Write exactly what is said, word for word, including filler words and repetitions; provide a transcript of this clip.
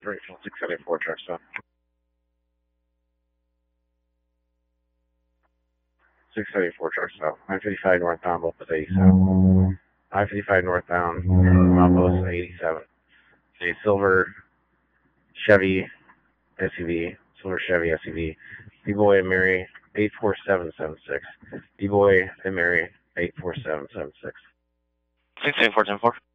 Springfield six seventy-four, truck stop. six seventy-four, truck stop. I fifty-five northbound, Milpas eighty-seven. I fifty-five northbound, Milpas eighty-seven. A silver Chevy S U V, silver Chevy S U V. D-Boy and Mary, eight four seven seven six. D-Boy and Mary, eight four seven seven six. six eight four ten four.